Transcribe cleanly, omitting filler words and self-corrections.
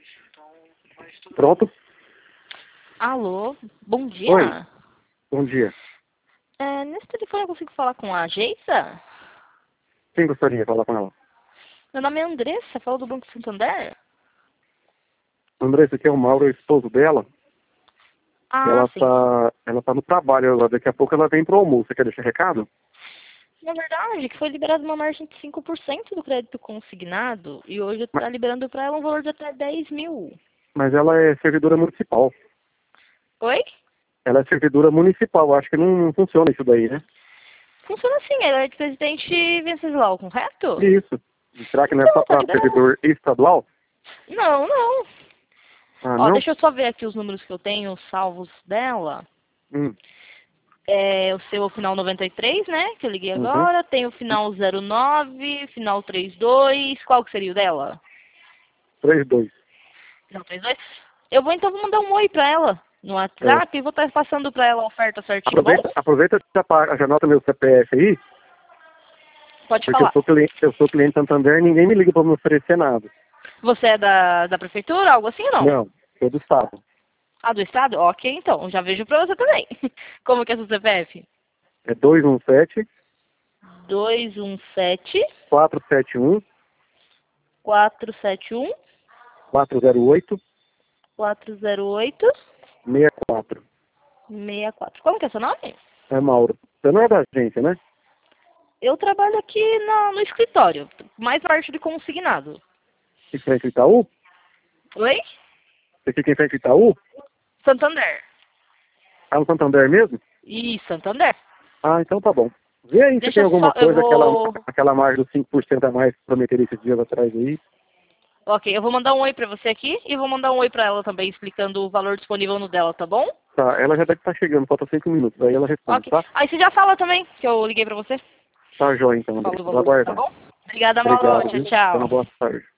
Pronto? Alô, bom dia. Oi. Bom dia. Nesse telefone eu consigo falar com a Geisa? Quem gostaria de falar com ela? Meu nome é Andressa, falo do Banco Santander. André, esse aqui é o Mauro, o esposo dela. Ah, sim. Ela tá no trabalho, daqui a pouco ela vem pro almoço. Você quer deixar recado? Na verdade, que foi liberada uma margem de 5% do crédito consignado e hoje está liberando para ela um valor de até 10 mil. Mas ela é servidora municipal. Oi? Ela é servidora municipal, acho que não funciona isso daí, né? Funciona assim, ela é de presidente Venceslau, correto? Isso. Será que não é só Então, tá para liberado. servidor estadual? Não, não. Ah, Ó, não? deixa eu só ver aqui os números que eu tenho salvos dela. Hum. É o seu final 93, né? Que eu liguei Uhum. agora. Tem o final 09, final 32. Qual que seria o dela? 3-2. Final 32? Eu vou então mandar um oi pra ela no É. WhatsApp e vou estar passando pra ela a oferta certinho, bom? Aproveita já anota meu CPF aí, Pode porque falar. eu sou cliente Santander e ninguém me liga para me oferecer nada. Você é da prefeitura, algo assim ou não? Não, sou do estado. Ah, do estado? Ok, então. Já vejo pra você também. Como que é seu CPF? É 217 217 471 471 408 408 64. 64. Como que é seu nome? É Mauro. Você não é da agência, né? Eu trabalho aqui no escritório, mais parte de consignado. Em frente ao Itaú? Oi? Você fica em frente ao Itaú? Santander. Ah, no Santander mesmo? Ih, Santander. Ah, então tá bom. Vê aí se Deixa tem eu alguma só, eu coisa, vou... aquela margem dos 5% a mais que prometeram esses dias atrás aí. Ok, eu vou mandar um oi pra você aqui e vou mandar um oi pra ela também, explicando o valor disponível no dela, tá bom? Tá, ela já deve estar chegando, falta 5 minutos, aí ela responde, Ok. tá? Aí você já fala também, que eu liguei pra você. Tá, joia então, André. Fala o Vou valor, tá aguardar. bom? Obrigada, Mauro. Obrigado, Tchau, viu? Tenha uma tchau. boa tarde.